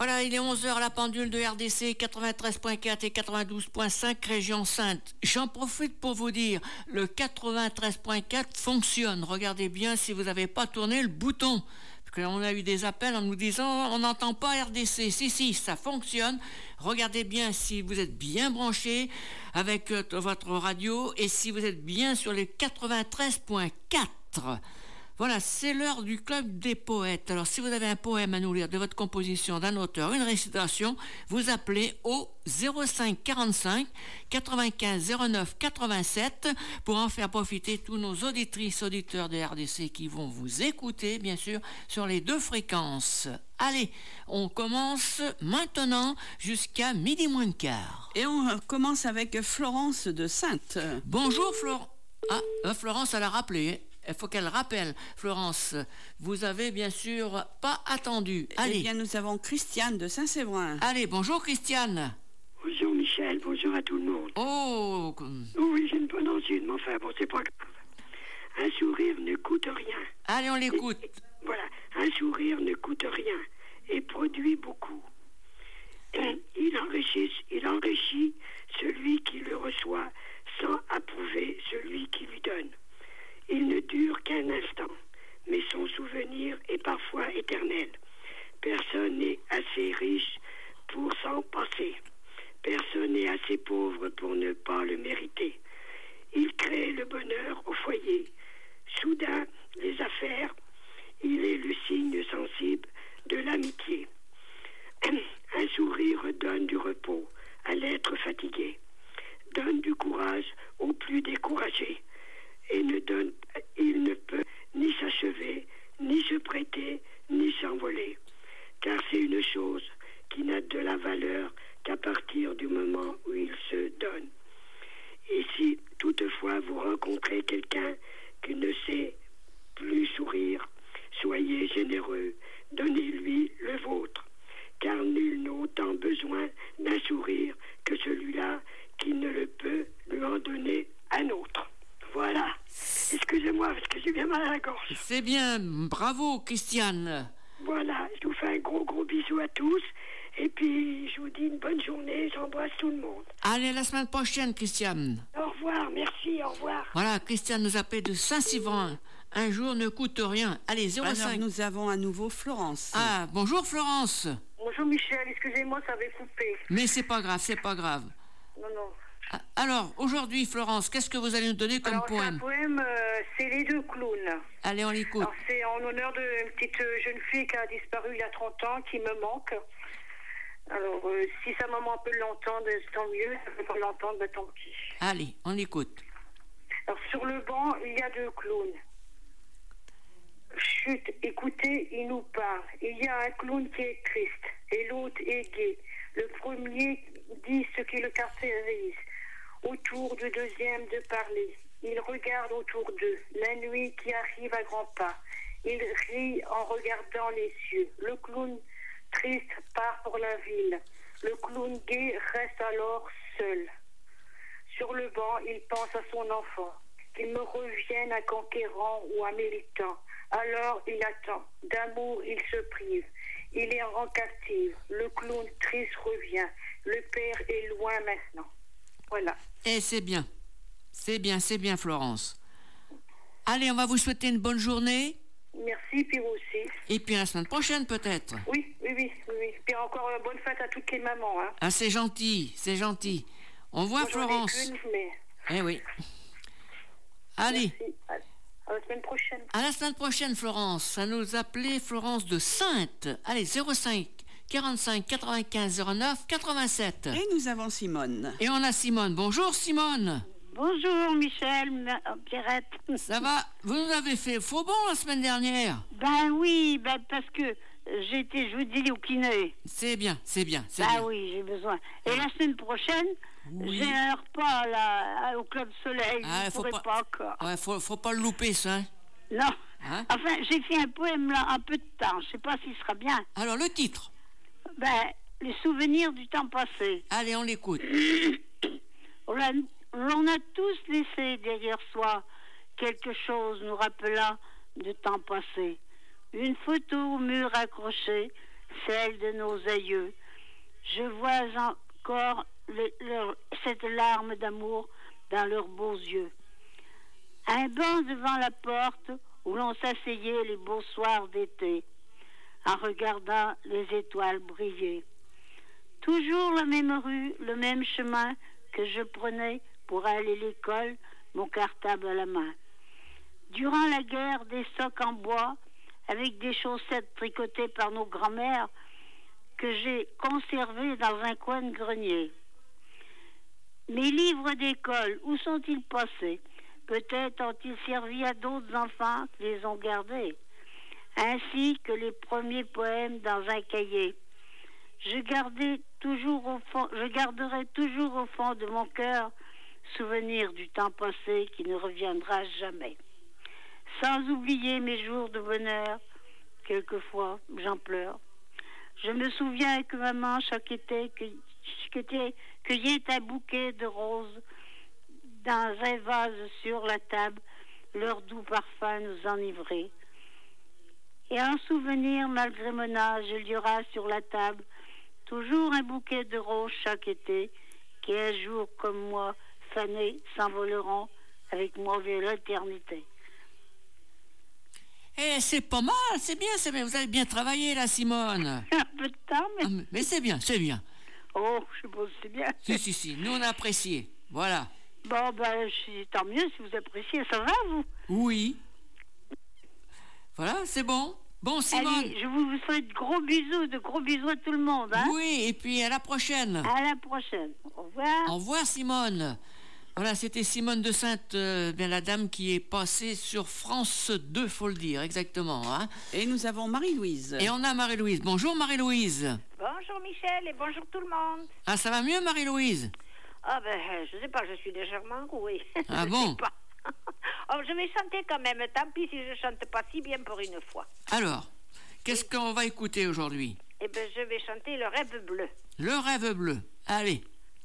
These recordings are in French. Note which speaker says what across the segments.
Speaker 1: Voilà, il est 11h à la pendule de RDC 93.4 et 92.5 Région Sainte. J'en profite pour vous dire, le 93.4 fonctionne. Regardez bien si vous n'avez pas tourné le bouton. Parce qu'on a eu des appels en nous disant on n'entend pas RDC. Si, ça fonctionne. Regardez bien si vous êtes bien branché avec votre radio et si vous êtes bien sur les 93.4. Voilà, c'est l'heure du club des poètes. Alors, si vous avez un poème à nous lire de votre composition, d'un auteur, une récitation, vous appelez au 05 45 95 09 87 pour en faire profiter tous nos auditrices, auditeurs de RDC qui vont vous écouter, bien sûr, sur les deux fréquences. Allez, on commence maintenant jusqu'à midi moins le quart.
Speaker 2: Et on commence avec Florence de Sainte.
Speaker 1: Bonjour Florence. Florence, elle a rappelé. Il faut qu'elle rappelle, Florence. Vous avez bien sûr pas attendu. Allez.
Speaker 2: Eh bien, nous avons Christiane de Saint-Séverin.
Speaker 1: Allez, bonjour Christiane.
Speaker 3: Bonjour Michel, bonjour à tout le monde.
Speaker 1: Oh.
Speaker 3: Oui, j'ai une bonne ensuite, mais enfin, bon, c'est pas grave. Un sourire ne coûte rien.
Speaker 1: Allez, on l'écoute.
Speaker 3: Voilà, un sourire ne coûte rien et produit beaucoup. Il enrichit celui qui le reçoit sans approuver celui qui lui donne. Il ne dure qu'un instant, mais son souvenir est parfois éternel. Personne n'est assez riche pour s'en passer. Personne n'est assez pauvre pour ne pas le mériter. Il crée le bonheur au foyer. Soudain, les affaires, il est le signe sensible de l'amitié. Un sourire donne du repos à l'être fatigué, donne du courage aux plus découragés. Et il ne peut ni s'achever, ni se prêter, ni s'envoler. Car c'est une chose qui n'a de la valeur qu'à partir du moment où il se donne. Et si toutefois vous rencontrez quelqu'un qui ne sait plus sourire, soyez généreux, donnez-lui le vôtre. Car nul n'a autant besoin d'un sourire que celui-là qui ne le peut lui en donner un autre. Voilà. Excusez-moi parce que j'ai bien mal à la gorge.
Speaker 1: C'est bien. Bravo, Christiane.
Speaker 3: Voilà. Je vous fais un gros bisou à tous. Et puis, je vous dis une bonne journée. J'embrasse tout le monde.
Speaker 1: Allez, la semaine prochaine, Christiane.
Speaker 3: Au revoir. Merci. Au revoir.
Speaker 1: Voilà, Christiane nous appelle de Saint-Séverin. Un jour ne coûte rien. Allez, 05.
Speaker 2: Alors, nous avons à nouveau Florence.
Speaker 1: Ah, bonjour Florence.
Speaker 4: Bonjour Michel. Excusez-moi, ça avait coupé.
Speaker 1: Mais c'est pas grave.
Speaker 4: Non.
Speaker 1: Alors, aujourd'hui, Florence, qu'est-ce que vous allez nous donner comme poème?
Speaker 4: Un poème, c'est Les deux clowns.
Speaker 1: Allez, on l'écoute.
Speaker 4: Alors, c'est en honneur d'une petite jeune fille qui a disparu il y a 30 ans, qui me manque. Alors, si sa maman peut l'entendre, tant mieux. Si elle ne peut pas l'entendre, tant pis.
Speaker 1: Allez, on l'écoute.
Speaker 4: Alors, sur le banc, il y a deux clowns. Chut, écoutez, il nous parle. Il y a un clown qui est triste et l'autre est gai. Le premier dit ce qui le caractérise. Autour du deuxième de parler. Il regarde autour d'eux. La nuit qui arrive à grands pas. Il rit en regardant les cieux. Le clown triste part pour la ville. Le clown gai reste alors seul. Sur le banc, il pense à son enfant. Qu'il me revienne un conquérant ou un militant. Alors il attend. D'amour, il se prive. Il est en captive. Le clown triste revient. Le père est loin maintenant. Voilà.
Speaker 1: Et c'est bien, Florence. Allez, on va vous souhaiter une bonne journée.
Speaker 4: Merci, puis vous aussi.
Speaker 1: Et puis à la semaine prochaine, peut-être.
Speaker 4: Oui. Puis encore bonne fête à toutes les mamans. Hein.
Speaker 1: Ah, c'est gentil. On voit
Speaker 4: moi,
Speaker 1: Florence.
Speaker 4: J'en ai qu'une, mais...
Speaker 1: Eh oui. Allez.
Speaker 4: Merci. À la semaine prochaine.
Speaker 1: À la semaine prochaine, Florence. Ça nous appelait Florence de Sainte. Allez, 05 45 95 09 87.
Speaker 2: Et nous avons Simone.
Speaker 1: Et on a Simone. Bonjour Simone.
Speaker 5: Bonjour Michel, Pierrette.
Speaker 1: Ça va? Vous nous avez fait faux bon la semaine dernière?
Speaker 5: Ben oui, parce que j'étais jeudi au kiné.
Speaker 1: C'est bien.
Speaker 5: Oui, j'ai besoin. Et la semaine prochaine, j'ai un repas là, au Club Soleil.
Speaker 1: Faut pas le louper ça. Hein?
Speaker 5: Non. Enfin, j'ai fait un poème là, un peu de temps. Je sais pas s'il sera bien.
Speaker 1: Alors le titre?
Speaker 5: Les souvenirs du temps passé.
Speaker 1: Allez, on l'écoute.
Speaker 5: On a tous laissé derrière soi quelque chose nous rappelant de temps passé. Une photo au mur accrochée, celle de nos aïeux. Je vois encore cette larme d'amour dans leurs beaux yeux. Un banc devant la porte où l'on s'asseyait les beaux soirs d'été, en regardant les étoiles briller. Toujours la même rue, le même chemin que je prenais pour aller à l'école, mon cartable à la main. Durant la guerre, des socques en bois, avec des chaussettes tricotées par nos grands-mères, que j'ai conservées dans un coin de grenier. Mes livres d'école, où sont-ils passés? Peut-être ont-ils servi à d'autres enfants qui les ont gardés, ainsi que les premiers poèmes dans un cahier. Je garderai toujours au fond de mon cœur souvenir du temps passé qui ne reviendra jamais. Sans oublier mes jours de bonheur, quelquefois j'en pleure. Je me souviens que maman, chaque été, cueillait un bouquet de roses dans un vase sur la table, leur doux parfum nous enivrait. Et en souvenir, malgré mon âge, il y aura sur la table toujours un bouquet de roses chaque été, qui un jour comme moi, fanés, s'envoleront avec moi vers l'éternité.
Speaker 1: Eh, c'est pas mal, c'est bien, vous avez bien travaillé là, Simone.
Speaker 5: Un peu de temps, mais...
Speaker 1: Mais c'est bien, c'est bien.
Speaker 5: Oh, je sais pas si c'est bien.
Speaker 1: Si, nous on a apprécié, voilà.
Speaker 5: Bon, ben, tant mieux si vous appréciez, ça va, vous?
Speaker 1: Oui. Voilà, c'est bon. Bon, Simone.
Speaker 5: Allez, je vous souhaite de gros bisous à tout le monde, hein?
Speaker 1: Oui, et puis à la prochaine.
Speaker 5: À la prochaine. Au revoir.
Speaker 1: Au revoir, Simone. Voilà, c'était Simone de Sainte, bien la dame qui est passée sur France 2, faut le dire, exactement. Hein.
Speaker 2: Et nous avons Marie-Louise.
Speaker 1: Et on a Marie-Louise. Bonjour Marie-Louise.
Speaker 6: Bonjour Michel et bonjour tout le monde.
Speaker 1: Ah, ça va mieux Marie-Louise?
Speaker 6: Ah ben, je sais pas, je suis légèrement enrouée.
Speaker 1: Ah
Speaker 6: je
Speaker 1: bon?
Speaker 6: sais pas. Oh, je vais chanter quand même, tant pis si je chante pas si bien pour une fois.
Speaker 1: Alors, qu'est-ce qu'on va écouter aujourd'hui?
Speaker 6: Eh ben, je vais chanter Le Rêve Bleu.
Speaker 1: Le Rêve Bleu. Allez.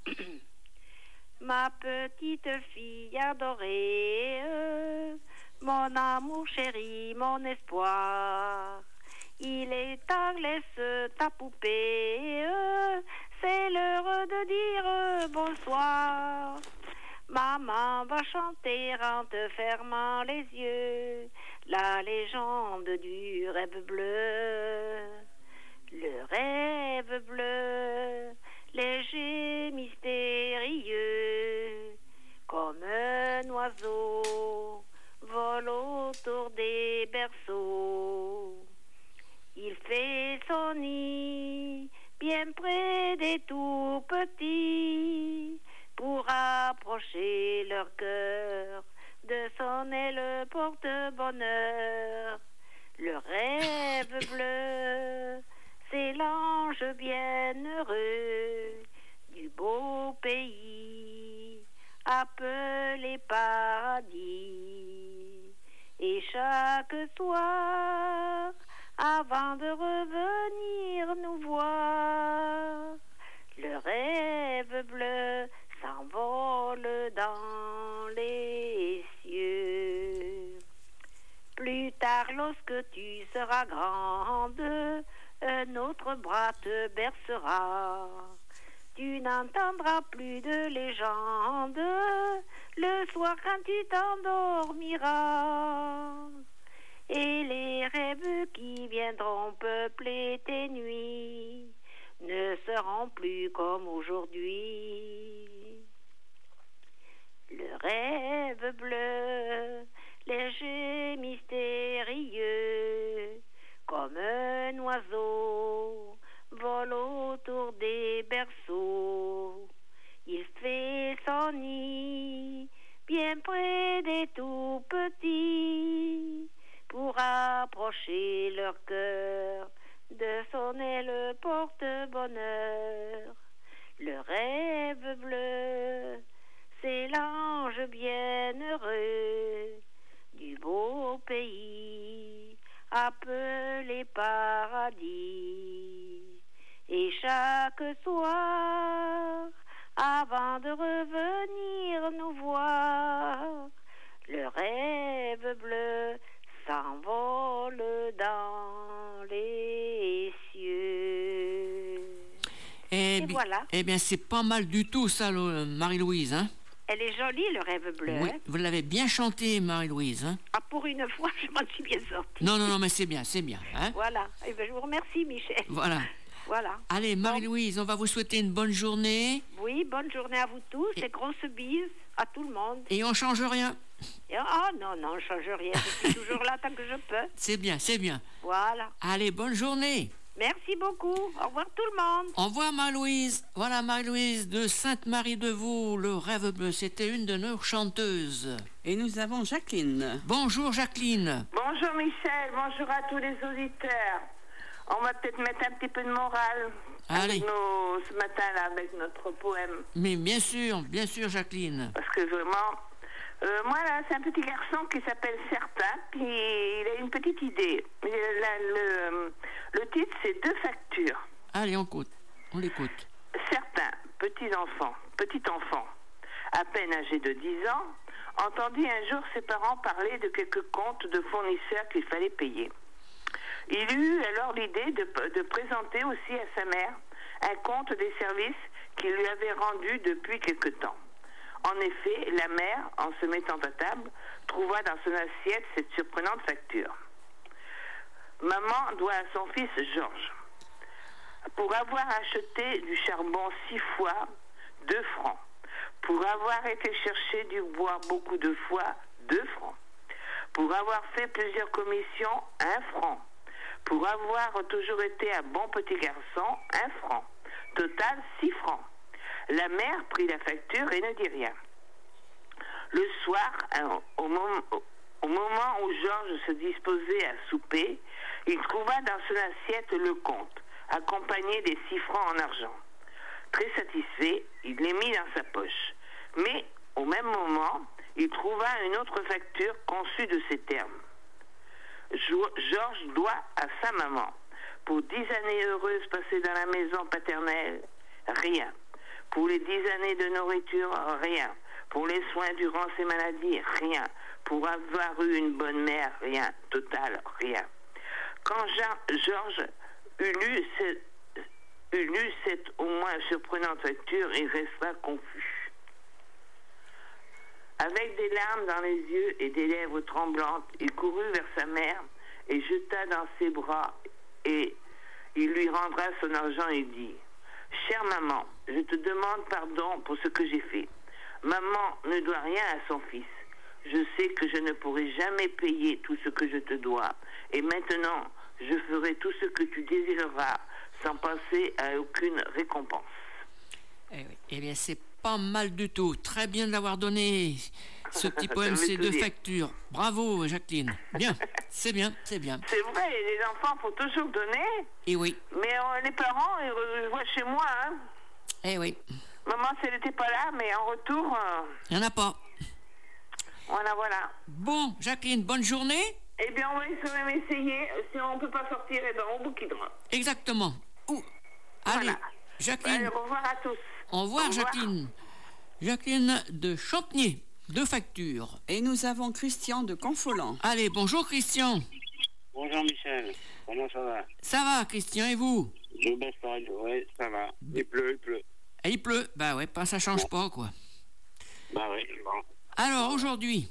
Speaker 6: Ma petite fille adorée, mon amour chéri, mon espoir, il est temps, laisse ta poupée, c'est l'heure de dire bonsoir. Maman va chanter en te fermant les yeux, la légende du rêve bleu. Le rêve bleu, léger, mystérieux, comme un oiseau, vole autour des berceaux. Il fait son nid bien près des tout petits, pour approcher leur cœur de son aile porte-bonheur. Le rêve bleu, c'est l'ange bienheureux du beau pays, appelé paradis. Et chaque soir, avant de revenir nous voir, le rêve bleu s'envole dans les cieux. Plus tard, lorsque tu seras grande, un autre bras te bercera. Tu n'entendras plus de légendes le soir quand tu t'endormiras. Et les rêves qui viendront peupler tes nuits ne seront plus comme aujourd'hui. Le rêve bleu, léger, mystérieux, comme un oiseau, vole autour des berceaux. Il fait son nid bien près des tout petits, pour approcher leur cœur de son aile porte-bonheur. Le rêve bleu, c'est l'ange bienheureux du beau pays, appelé paradis. Et chaque soir, avant de revenir nous voir, le rêve bleu s'envole dans les cieux. voilà.
Speaker 1: Eh bien, c'est pas mal du tout, ça, Marie-Louise, hein?
Speaker 6: Elle est jolie, le rêve bleu.
Speaker 1: Oui,
Speaker 6: Hein.
Speaker 1: vous l'avez bien chanté, Marie-Louise, hein?
Speaker 6: Ah, pour une fois, je m'en suis bien sortie.
Speaker 1: Non, mais c'est bien, hein?
Speaker 6: Voilà. Eh ben, je vous remercie, Michel.
Speaker 1: Voilà.
Speaker 6: Voilà.
Speaker 1: Allez, Marie-Louise, on va vous souhaiter une bonne journée.
Speaker 6: Oui, bonne journée à vous tous et grosses bises à tout le monde.
Speaker 1: Et on change rien.
Speaker 6: Ah non, je ne change rien. Je suis toujours là tant que je peux.
Speaker 1: C'est bien.
Speaker 6: Voilà.
Speaker 1: Allez, bonne journée.
Speaker 6: Merci beaucoup. Au revoir tout le monde.
Speaker 1: Au revoir Marie-Louise. Voilà Marie-Louise de Sainte-Marie-de-Vaux, le rêve bleu. C'était une de nos chanteuses.
Speaker 2: Et nous avons Jacqueline.
Speaker 1: Bonjour Jacqueline.
Speaker 7: Bonjour Michel, bonjour à tous les auditeurs. On va peut-être mettre un petit peu de morale
Speaker 1: Allez.
Speaker 7: ce matin-là avec notre poème.
Speaker 1: Mais bien sûr Jacqueline.
Speaker 7: Parce que vraiment, moi là, c'est un petit garçon qui s'appelle Certain, puis il a une petite idée. Le titre, c'est 2 factures.
Speaker 1: Allez, on l'écoute.
Speaker 7: Certain, petit enfant, à peine âgé de 10 ans, entendit un jour ses parents parler de quelques comptes de fournisseurs qu'il fallait payer. Il eut alors l'idée de présenter aussi à sa mère un compte des services qu'il lui avait rendus depuis quelque temps. En effet, la mère, en se mettant à table, trouva dans son assiette cette surprenante facture. Maman doit à son fils Georges. Pour avoir acheté du charbon 6 fois, 2 francs. Pour avoir été chercher du bois beaucoup de fois, 2 francs. Pour avoir fait plusieurs commissions, 1 franc. Pour avoir toujours été un bon petit garçon, 1 franc. Total, 6 francs. La mère prit la facture et ne dit rien. Le soir, au moment où Georges se disposait à souper, il trouva dans son assiette le compte, accompagné des 6 francs en argent. Très satisfait, il les mit dans sa poche. Mais, au même moment, il trouva une autre facture conçue de ces termes. Georges doit à sa maman, pour 10 années heureuses passées dans la maison paternelle, rien. Pour les 10 années de nourriture, rien. Pour les soins durant ses maladies, rien. Pour avoir eu une bonne mère, rien. Total, rien. Quand Georges eut lu cette au moins surprenante facture, il resta confus. Avec des larmes dans les yeux et des lèvres tremblantes, il courut vers sa mère et jeta dans ses bras et il lui rendra son argent et dit « Chère maman, je te demande pardon pour ce que j'ai fait. Maman ne doit rien à son fils. Je sais que je ne pourrai jamais payer tout ce que je te dois. Et maintenant, je ferai tout ce que tu désireras sans penser à aucune récompense. »
Speaker 1: Eh bien, c'est pas mal du tout. Très bien de l'avoir donné. Ce petit poème, c'est 2 factures. Bravo, Jacqueline. Bien, c'est bien.
Speaker 7: C'est vrai, les enfants, faut toujours donner.
Speaker 1: Et oui.
Speaker 7: Mais les parents, je vois chez moi, hein.
Speaker 1: Eh oui.
Speaker 7: Maman, si elle n'était pas là, mais en retour...
Speaker 1: Il n'y en a pas.
Speaker 7: Voilà.
Speaker 1: Bon, Jacqueline, bonne journée.
Speaker 7: Eh bien, on va quand même essayer. Si on ne peut pas sortir, eh ben, on bouquinera.
Speaker 1: Exactement. Allez,
Speaker 7: voilà.
Speaker 1: Jacqueline.
Speaker 7: Allez, au revoir à tous.
Speaker 1: Au revoir, Jacqueline. Jacqueline de Champniers, 2 factures.
Speaker 2: Et nous avons Christian de Confolens.
Speaker 1: Allez, bonjour Christian.
Speaker 8: Bonjour Michel, comment ça va?
Speaker 1: Ça va Christian, et vous?
Speaker 8: Je baisse pas, oui, ça va. Il pleut.
Speaker 1: Et il pleut, bah ouais, ça change pas quoi.
Speaker 8: Bah oui, bon.
Speaker 1: Alors aujourd'hui,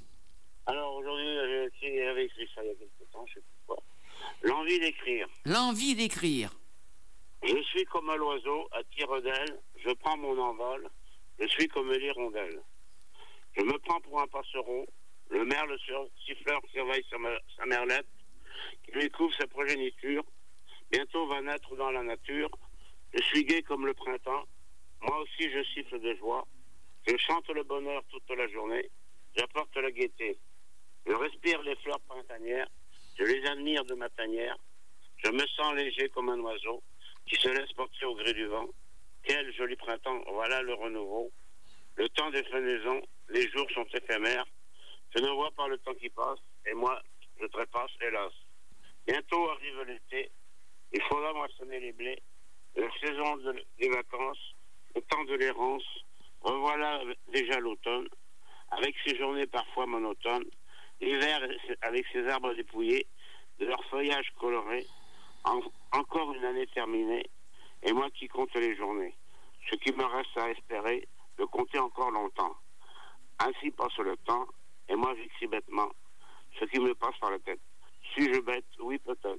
Speaker 8: je suis avec écrit ça il y a quelque temps, je sais plus quoi. L'envie d'écrire.
Speaker 1: L'envie d'écrire.
Speaker 8: Je suis comme un oiseau à tire-d'aile, je prends mon envol, je suis comme l'hirondelle. Je me prends pour un passereau, le merle siffleur surveille sa merlette, qui lui couvre sa progéniture, bientôt va naître dans la nature. Je suis gai comme le printemps, moi aussi je siffle de joie, je chante le bonheur toute la journée, j'apporte la gaieté. Je respire les fleurs printanières, je les admire de ma tanière, je me sens léger comme un oiseau qui se laisse porter au gré du vent. Quel joli printemps, voilà le renouveau. Le temps des fenaisons, les jours sont éphémères. Je ne vois pas le temps qui passe, et moi, je trépasse, hélas. Bientôt arrive l'été, il faudra moissonner les blés. La saison des vacances, le temps de l'errance, revoilà déjà l'automne, avec ses journées parfois monotones, l'hiver avec ses arbres dépouillés, de leur feuillage coloré, encore une année terminée, et moi qui compte les journées. Ce qui me reste à espérer, de compter encore longtemps. Ainsi passe le temps, et moi j'écris bêtement ce qui me passe par la tête. Suis-je bête? Oui, peut-être.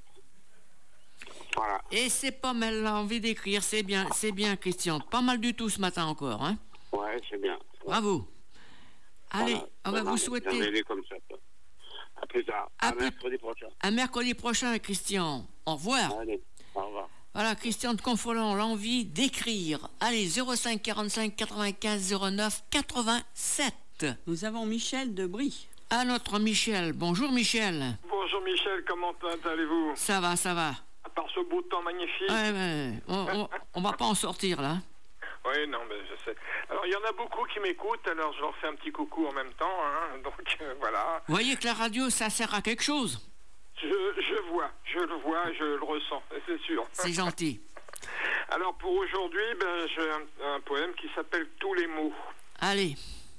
Speaker 8: Voilà.
Speaker 1: Et c'est pas mal l'envie d'écrire, c'est bien, Christian. Pas mal du tout ce matin encore, hein?
Speaker 8: Ouais, c'est bien.
Speaker 1: Bravo. Allez,
Speaker 8: Voilà.
Speaker 1: on va vous souhaiter...
Speaker 8: Comme ça. À plus tard. À mercredi prochain.
Speaker 1: À mercredi prochain, Christian. Au revoir.
Speaker 8: Allez, au revoir.
Speaker 1: Voilà, Christian de Confolens, l'envie d'écrire. Allez, 05 45 95 09 87.
Speaker 2: Nous avons Michel de Brie.
Speaker 1: À notre Michel. Bonjour Michel.
Speaker 9: Bonjour Michel, comment allez-vous?
Speaker 1: Ça va.
Speaker 9: À part ce beau temps magnifique.
Speaker 1: Ouais, on va pas en sortir là.
Speaker 9: Oui, non, mais je sais. Alors, il y en a beaucoup qui m'écoutent, alors je leur fais un petit coucou en même temps, hein, donc voilà.
Speaker 1: Vous voyez que la radio, ça sert à quelque chose?
Speaker 9: Je le vois, je le ressens, c'est sûr.
Speaker 1: C'est gentil.
Speaker 9: Alors, pour aujourd'hui, j'ai un poème qui s'appelle « Tous les mots ».
Speaker 1: Allez.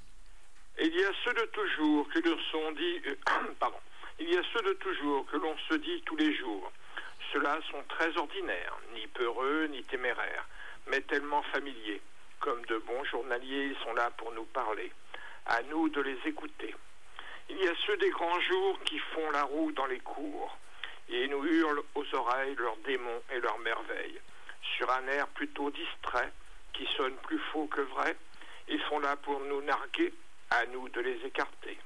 Speaker 9: Il y a ceux de toujours que l'on se dit... Il y a ceux de toujours que l'on se dit tous les jours. Ceux-là sont très ordinaires, ni peureux, ni téméraires, mais tellement familiers. Comme de bons journaliers, ils sont là pour nous parler. À nous de les écouter. Il y a ceux des grands jours qui font la roue dans les cours et nous hurlent aux oreilles leurs démons et leurs merveilles. Sur un air plutôt distrait, qui sonne plus faux que vrai, ils sont là pour nous narguer, à nous de les écarter.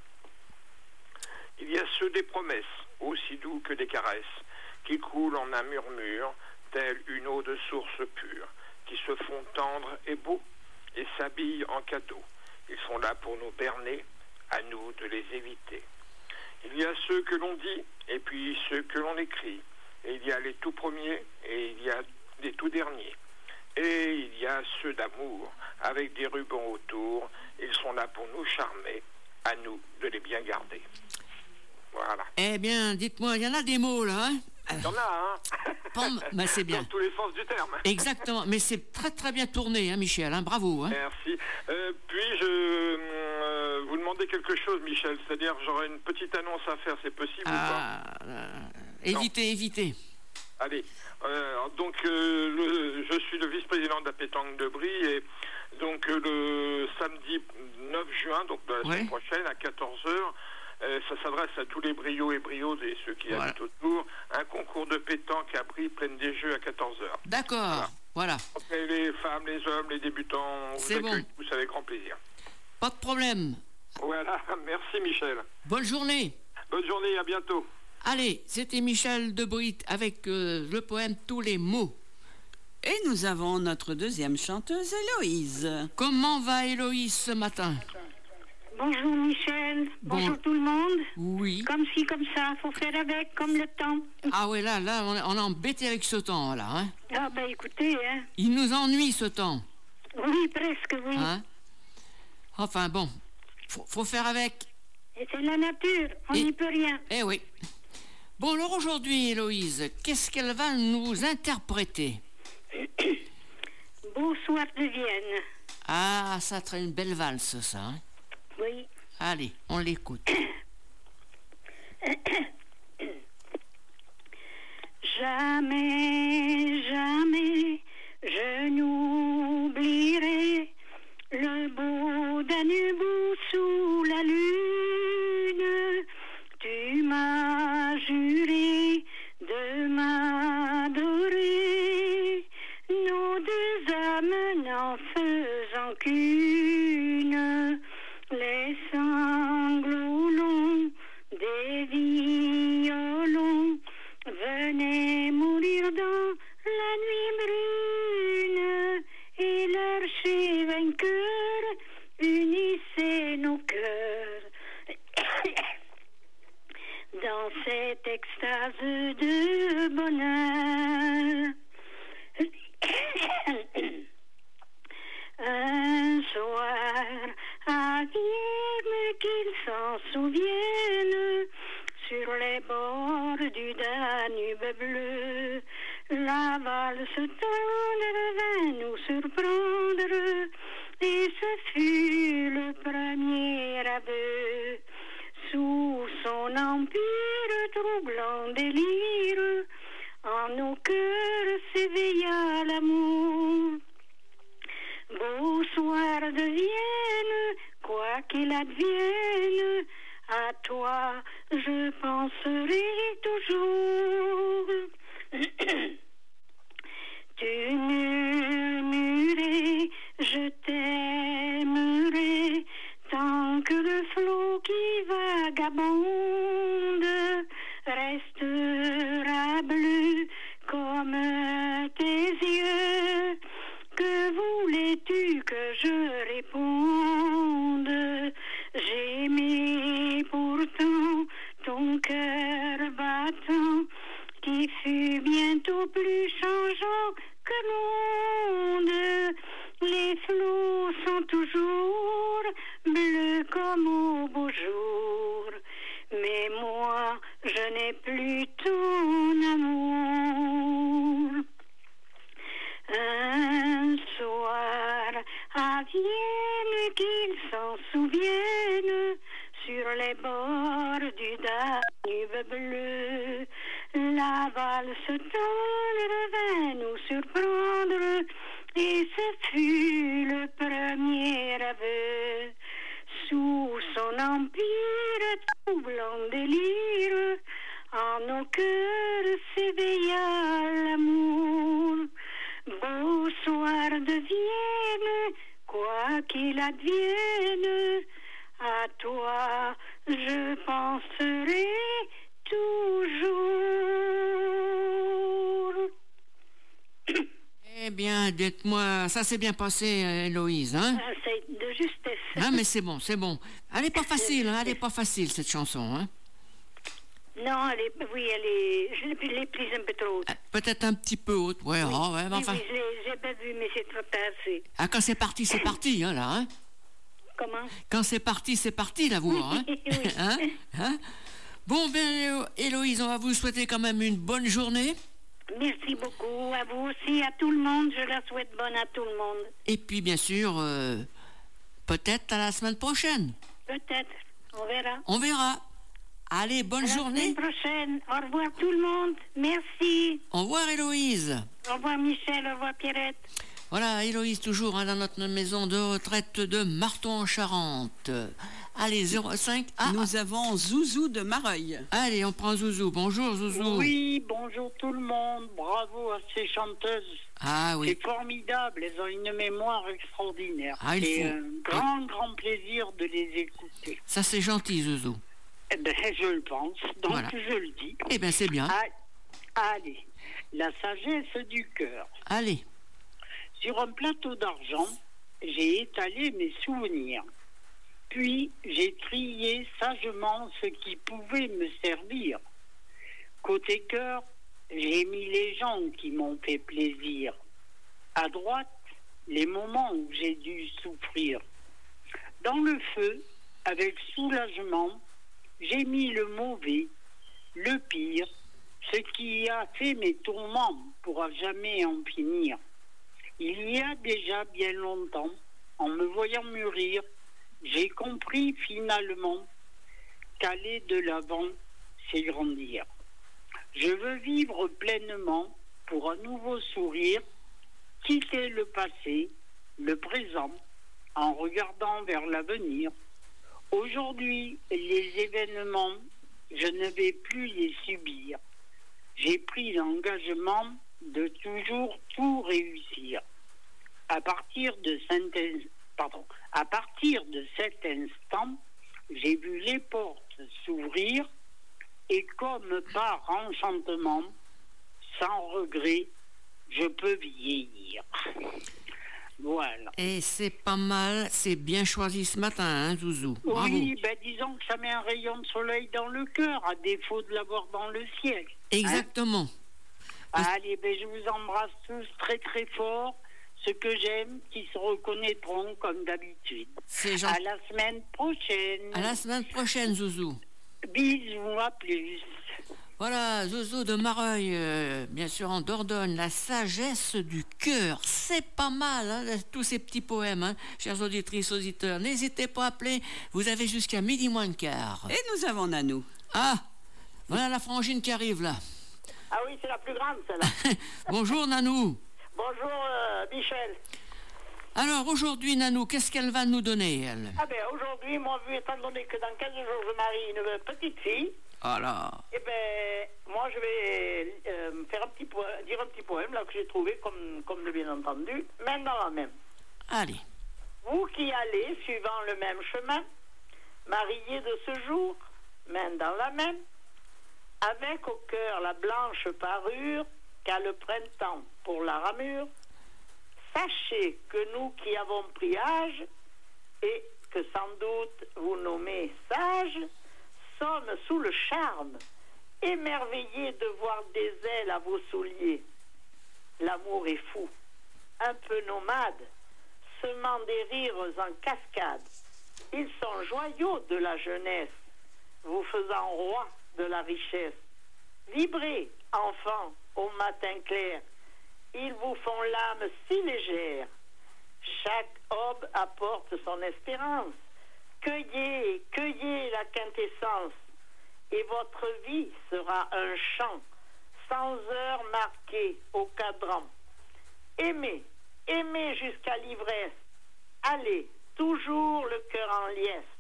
Speaker 9: Il y a ceux des promesses, aussi doux que des caresses, qui coulent en un murmure, telle une eau de source pure, qui se font tendres et beaux, et s'habillent en cadeaux. Ils sont là pour nous berner, à nous de les éviter. Il y a ceux que l'on dit, et puis ceux que l'on écrit. Et il y a les tout premiers, et il y a les tout derniers. Et il y a ceux d'amour, avec des rubans autour. Ils sont là pour nous charmer, à nous de les bien garder. Voilà.
Speaker 1: Eh bien, dites-moi, il y en a des mots là, hein?
Speaker 9: Il y en a, hein?
Speaker 1: Ben, c'est bien.
Speaker 9: Dans tous les sens du terme.
Speaker 1: Exactement, mais c'est très très bien tourné, hein, Michel, hein? Bravo. Hein?
Speaker 9: Merci. Puis je vous demandais quelque chose, Michel, c'est-à-dire j'aurais une petite annonce à faire, c'est possible ou pas?
Speaker 1: Évitez.
Speaker 9: Allez, donc je suis le vice-président de la pétanque de Brie et donc le samedi 9 juin, donc de la semaine prochaine à 14h, ça s'adresse à tous les briots et briots et ceux qui habitent autour. Un concours de pétanque à Brie, plaine des Jeux à 14h.
Speaker 1: D'accord, voilà.
Speaker 9: Et les femmes, les hommes, les débutants, on vous accueille tous avec grand plaisir.
Speaker 1: Pas de problème.
Speaker 9: Voilà, merci Michel.
Speaker 1: Bonne journée.
Speaker 9: Bonne journée, à bientôt.
Speaker 1: Allez, c'était Michel de Brie avec le poème Tous les mots.
Speaker 2: Et nous avons notre deuxième chanteuse, Héloïse.
Speaker 1: Comment va Héloïse ce matin?
Speaker 5: Bonjour Michel, bonjour tout le monde.
Speaker 1: Oui.
Speaker 5: Comme ci, comme ça, faut faire avec, comme le temps.
Speaker 1: Ah ouais, là, on est embêté avec ce temps, là. Hein?
Speaker 5: Ah ben écoutez, hein.
Speaker 1: Il nous ennuie ce temps.
Speaker 5: Oui, presque, oui.
Speaker 1: Hein? Enfin bon, faut faire avec.
Speaker 5: Et c'est la nature, on n'y peut rien.
Speaker 1: Eh oui. Bon, alors aujourd'hui, Héloïse, qu'est-ce qu'elle va nous interpréter?
Speaker 5: Beau soir de Vienne.
Speaker 1: Ah, ça serait une belle valse, ça. Hein?
Speaker 5: Oui.
Speaker 1: Allez, on l'écoute.
Speaker 5: Jamais, jamais, je n'oublierai le beau Danube sous la lune. Tu m'as juré de m'adorer, nos deux âmes n'en faisant qu'une. Les sanglots longs des violons venaient mourir dans la nuit brune, et l'archer vainqueur unissait nos cœurs dans cette extase de bonheur. Un soir, affirme qu'ils s'en souviennent, sur les bords du Danube bleu, la valse tendre vint nous surprendre, et ce fut le premier aveu. Sous son empire troublant délire, en nos cœurs s'éveilla l'amour.
Speaker 4: Beau soir de Vienne, quoi qu'il advienne, à toi je penserai toujours. Tu murmurais, je t'aimerai, tant que le flot qui vagabonde restera bleu comme tes yeux. Que voulais-tu que je réponde? J'aimais pourtant ton cœur battant, qui fut bientôt plus changeant que l'onde. Les flots sont toujours bleus comme au beau jour, mais moi je n'ai plus ton amour. Un soir à Vienne, qu'ils s'en souviennent, sur les bords du Danube bleu, la valse tendre vint nous surprendre, et ce fut le premier aveu. Sous son empire troublant délire, en nos cœurs s'éveilla l'amour. Beau soir de Vienne, quoi qu'il advienne, à toi je penserai toujours.
Speaker 1: Eh bien, dites-moi, ça s'est bien passé, Héloïse, hein?
Speaker 4: C'est de justesse.
Speaker 1: Ah, mais c'est bon, c'est bon. Elle n'est pas facile, hein? Elle n'est pas facile, cette chanson, hein?
Speaker 4: Non, elle est je l'ai prise un peu trop haute.
Speaker 1: Peut-être un petit peu haute, ouais,
Speaker 4: Oui,
Speaker 1: oh, ouais, mais enfin...
Speaker 4: oui, j'ai pas vu, mais c'est trop tard, c'est...
Speaker 1: Ah, quand c'est parti, hein, là, hein?
Speaker 4: Comment?
Speaker 1: Quand c'est parti, la voix, hein?
Speaker 4: Oui.
Speaker 1: Hein? Bon, ben, Héloïse, on va vous souhaiter quand même une bonne journée.
Speaker 4: Merci beaucoup, à vous aussi, à tout le monde, je la souhaite bonne à tout le monde.
Speaker 1: Et puis, bien sûr, peut-être à la semaine prochaine.
Speaker 4: Peut-être, on verra.
Speaker 1: On verra. Allez, bonne journée.
Speaker 4: À la semaine prochaine. Au revoir tout le monde. Merci.
Speaker 1: Au revoir, Héloïse.
Speaker 4: Au revoir, Michel. Au revoir, Pierrette.
Speaker 1: Voilà, Héloïse, toujours hein, dans notre maison de retraite de Marton-en-Charente. Allez, 05... Ah,
Speaker 2: nous avons Zouzou de Mareuil.
Speaker 1: Allez, on prend Zouzou. Bonjour, Zouzou.
Speaker 10: Oui, bonjour tout le monde. Bravo à ces chanteuses.
Speaker 1: Ah oui.
Speaker 10: C'est formidable. Elles ont une mémoire extraordinaire.
Speaker 1: Ah,
Speaker 10: c'est un grand plaisir de les écouter.
Speaker 1: Ça, c'est gentil, Zouzou.
Speaker 10: Eh ben, je le pense, donc
Speaker 1: voilà.
Speaker 10: Je le dis.
Speaker 1: Eh bien, c'est bien.
Speaker 10: Allez, la sagesse du cœur.
Speaker 1: Allez.
Speaker 10: Sur un plateau d'argent, j'ai étalé mes souvenirs. Puis, j'ai trié sagement ce qui pouvait me servir. Côté cœur, j'ai mis les gens qui m'ont fait plaisir. À droite, les moments où j'ai dû souffrir. Dans le feu, avec soulagement, j'ai mis le mauvais, le pire, ce qui a fait mes tourments pourra jamais en finir. Il y a déjà bien longtemps, en me voyant mûrir, j'ai compris finalement qu'aller de l'avant, c'est grandir. Je veux vivre pleinement pour un nouveau sourire, quitter le passé, le présent, en regardant vers l'avenir. Aujourd'hui, les événements, je ne vais plus les subir. J'ai pris l'engagement de toujours tout réussir. À partir de cet instant, j'ai vu les portes s'ouvrir et comme par enchantement, sans regret, je peux vieillir. Voilà.
Speaker 1: Et c'est pas mal, c'est bien choisi ce matin, hein, Zouzou. Bravo.
Speaker 10: Oui, ben disons que ça met un rayon de soleil dans le cœur, à défaut de l'avoir dans le ciel.
Speaker 1: Exactement.
Speaker 10: Hein? Allez, ben je vous embrasse tous très très fort. Ceux que j'aime, qui se reconnaîtront comme d'habitude.
Speaker 1: C'est gentil.
Speaker 10: À la semaine prochaine.
Speaker 1: À la semaine prochaine, Zouzou.
Speaker 10: Bisous, à plus.
Speaker 1: Voilà, Zozo de Mareuil, bien sûr en Dordogne, la sagesse du cœur. C'est pas mal, hein, tous ces petits poèmes, hein, chères auditrices, auditeurs. N'hésitez pas à appeler, vous avez jusqu'à midi moins le quart.
Speaker 2: Et nous avons Nanou.
Speaker 1: Ah, voilà la frangine qui arrive là.
Speaker 6: Ah oui, c'est la plus grande, celle-là.
Speaker 1: Bonjour Nanou.
Speaker 6: Bonjour, Michel.
Speaker 1: Alors aujourd'hui, Nanou, qu'est-ce qu'elle va nous donner, elle?
Speaker 6: Ah ben aujourd'hui, moi, vu étant donné que dans 15 jours, je marie une petite fille,
Speaker 1: Alors.
Speaker 6: eh ben, moi, je vais faire dire un petit poème, là, que j'ai trouvé, comme de bien entendu, main dans la main.
Speaker 1: Allez.
Speaker 6: Vous qui allez, suivant le même chemin, mariés de ce jour, main dans la main, avec au cœur la blanche parure qu'a le printemps pour la ramure, sachez que nous qui avons pris âge, et que sans doute vous nommez sages, sommes sous le charme, émerveillés de voir des ailes à vos souliers. L'amour est fou, un peu nomade, semant des rires en cascade. Ils sont joyaux de la jeunesse, vous faisant roi de la richesse. Vibrez, enfants, au matin clair, ils vous font l'âme si légère. Chaque aube apporte son espérance. Cueillez, cueillez la quintessence, et votre vie sera un chant, sans heure marquée au cadran. Aimez, aimez jusqu'à l'ivresse, allez, toujours le cœur en liesse,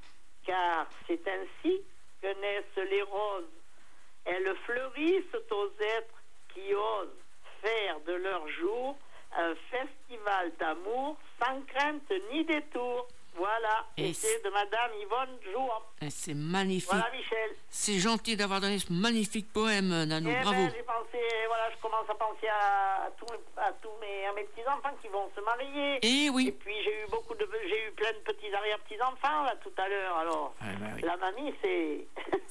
Speaker 6: car c'est ainsi que naissent les roses. Elles fleurissent aux êtres qui osent faire de leur jour un festival d'amour sans crainte ni détour. Voilà, et c'est de Madame Yvonne Jouan.
Speaker 1: C'est magnifique.
Speaker 6: Voilà, Michel.
Speaker 1: C'est gentil d'avoir donné ce magnifique poème, Nanou. Bravo.
Speaker 6: Ben, j'ai pensé, voilà, je commence à penser à tous mes petits-enfants qui vont se marier.
Speaker 1: Et oui.
Speaker 6: Et puis j'ai eu plein de petits arrière-petits-enfants, là, tout à l'heure. Alors,
Speaker 1: oui.
Speaker 6: la mamie, c'est...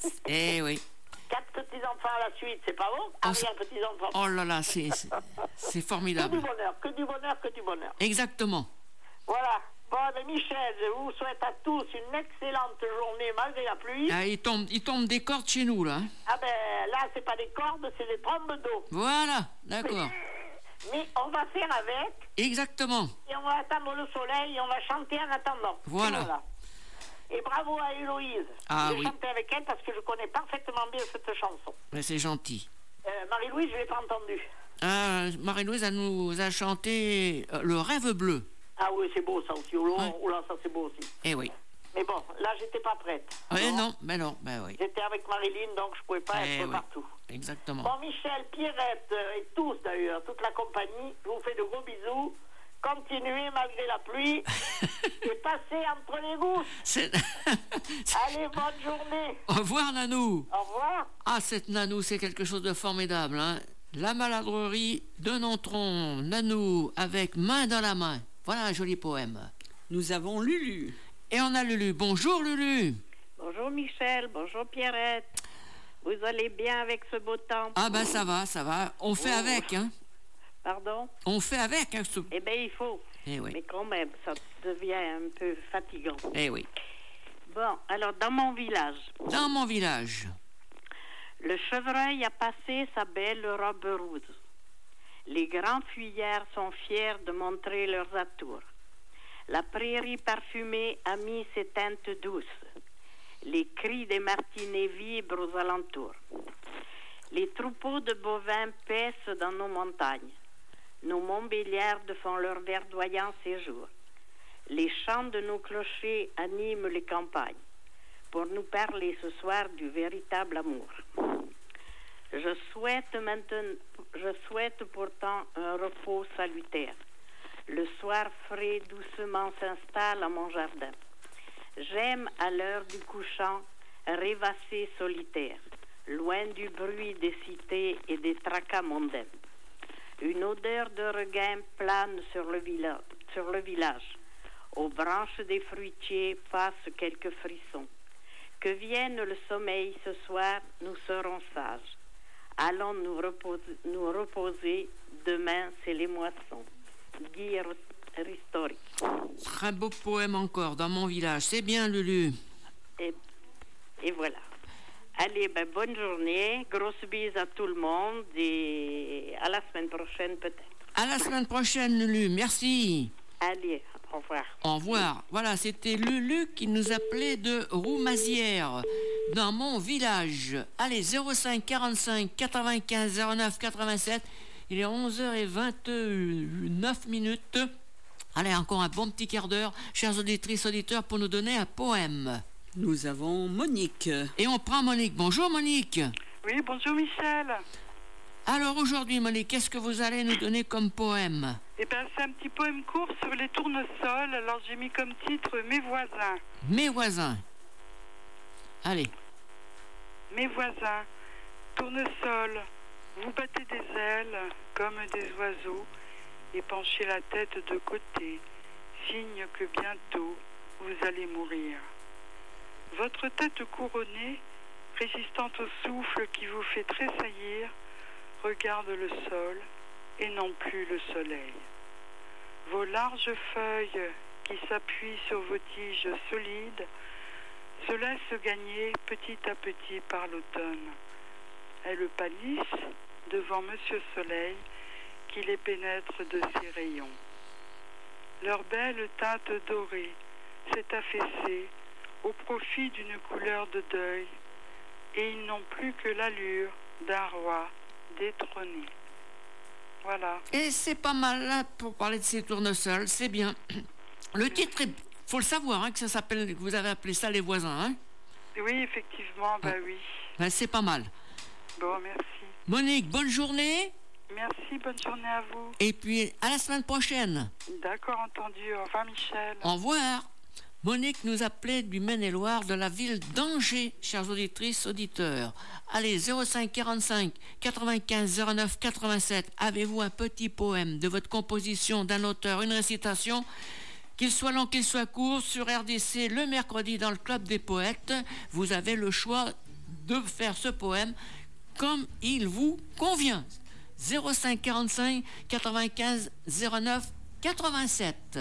Speaker 1: Eh oui.
Speaker 6: 4 petits-enfants à la suite, c'est pas bon? Arrière-petits-enfants.
Speaker 1: Oh là là, c'est formidable.
Speaker 6: Que du bonheur, que du bonheur, que du bonheur.
Speaker 1: Exactement.
Speaker 6: Voilà. Bon, ben Michel, je vous souhaite à tous une excellente journée malgré la pluie.
Speaker 1: Ah, il tombe des cordes chez nous, là.
Speaker 6: Ah ben, là, c'est pas des cordes, c'est des trombes d'eau.
Speaker 1: Voilà, d'accord.
Speaker 6: Mais on va faire avec.
Speaker 1: Exactement.
Speaker 6: Et on va attendre le soleil et on va chanter en attendant.
Speaker 1: Voilà.
Speaker 6: Et bravo à Héloïse.
Speaker 1: Ah,
Speaker 6: je vais chanter avec elle parce que je connais parfaitement bien cette chanson.
Speaker 1: Mais c'est gentil.
Speaker 6: Marie-Louise, je ne l'ai pas entendue.
Speaker 1: Marie-Louise, elle nous a chanté Le rêve bleu.
Speaker 6: Ah oui, c'est beau ça aussi. Oh là, ça c'est beau aussi.
Speaker 1: Eh oui.
Speaker 6: Mais bon, là, j'étais pas prête.
Speaker 1: Oui, non, ben oui.
Speaker 6: J'étais avec Marilyn, donc je pouvais pas être partout.
Speaker 1: Exactement.
Speaker 6: Bon, Michel, Pierrette et tous d'ailleurs, toute la compagnie, je vous fais de gros bisous. Continuez malgré la pluie et passez entre les gouttes. Allez, bonne journée.
Speaker 1: Au revoir, Nanou.
Speaker 6: Au revoir.
Speaker 1: Ah, cette Nanou, c'est quelque chose de formidable, hein. La maladrerie de Nontron, Nanou avec main dans la main. Voilà un joli poème.
Speaker 2: Nous avons Lulu.
Speaker 1: Et on a Lulu. Bonjour, Lulu.
Speaker 11: Bonjour, Michel. Bonjour, Pierrette. Vous allez bien avec ce beau temps?
Speaker 1: Ah ben ça va. On fait avec, hein.
Speaker 11: Pardon?
Speaker 1: On fait avec, hein.
Speaker 11: Eh bien, il faut.
Speaker 1: Eh oui.
Speaker 11: Mais quand même, ça devient un peu fatigant.
Speaker 1: Eh oui.
Speaker 11: Bon, alors, dans mon village.
Speaker 1: Dans mon village.
Speaker 11: Le chevreuil a passé sa belle robe rouge. Les grands fuyards sont fiers de montrer leurs atours. La prairie parfumée a mis ses teintes douces. Les cris des martinets vibrent aux alentours. Les troupeaux de bovins paissent dans nos montagnes. Nos montbéliardes font leur verdoyant séjour. Les chants de nos clochers animent les campagnes pour nous parler ce soir du véritable amour. Je souhaite pourtant un repos salutaire. Le soir frais doucement s'installe à mon jardin. J'aime à l'heure du couchant rêvasser solitaire, loin du bruit des cités et des tracas mondains. Une odeur de regain plane sur le village. Aux branches des fruitiers passent quelques frissons. Que vienne le sommeil ce soir, nous serons sages. Allons nous reposer, demain c'est les moissons. Guy Ristori.
Speaker 1: Très beau poème encore, dans mon village. C'est bien, Lulu.
Speaker 11: Et voilà. Allez, bonne journée. Grosse bise à tout le monde et à la semaine prochaine peut-être.
Speaker 1: À la semaine prochaine, Lulu. Merci.
Speaker 11: Allez, au revoir.
Speaker 1: Au revoir. Voilà, c'était Lulu qui nous appelait de Roumazières, dans mon village. Allez, 05 45 95 09 87. Il est 11h29. Allez, encore un bon petit quart d'heure, chers auditrices, auditeurs, pour nous donner un poème.
Speaker 2: Nous avons Monique.
Speaker 1: Et on prend Monique. Bonjour Monique.
Speaker 12: Oui, bonjour Michel.
Speaker 1: Alors aujourd'hui Monique, qu'est-ce que vous allez nous donner comme poème?
Speaker 12: Eh bien, c'est un petit poème court sur les tournesols. Alors j'ai mis comme titre Mes voisins.
Speaker 1: Mes voisins. Allez.
Speaker 12: Mes voisins, tournesols, vous battez des ailes comme des oiseaux et penchez la tête de côté, signe que bientôt vous allez mourir. Votre tête couronnée, résistante au souffle qui vous fait tressaillir, regarde le sol et non plus le soleil. Vos larges feuilles qui s'appuient sur vos tiges solides se laissent gagner petit à petit par l'automne. Elles pâlissent devant Monsieur Soleil qui les pénètre de ses rayons. Leur belle teinte dorée s'est affaissée au profit d'une couleur de deuil, et ils n'ont plus que l'allure d'un roi détrôné. Voilà.
Speaker 1: Et c'est pas mal là pour parler de ces tournesols, c'est bien. Le titre, faut le savoir, hein, que ça s'appelle, vous avez appelé ça les voisins, hein?
Speaker 12: Oui, effectivement, oui.
Speaker 1: Ben, c'est pas mal.
Speaker 12: Bon, merci.
Speaker 1: Monique, bonne journée.
Speaker 12: Merci, bonne journée à vous.
Speaker 1: Et puis à la semaine prochaine.
Speaker 12: D'accord, entendu. Au revoir, Michel.
Speaker 1: Au revoir. Monique nous appelait du Maine-et-Loire, de la ville d'Angers, chères auditrices, auditeurs. Allez, 05 45 95 09 87. Avez-vous un petit poème de votre composition, d'un auteur, une récitation, qu'il soit long, qu'il soit court, sur RDC le mercredi dans le Club des Poètes? Vous avez le choix de faire ce poème comme il vous convient. 05 45 95 09 87.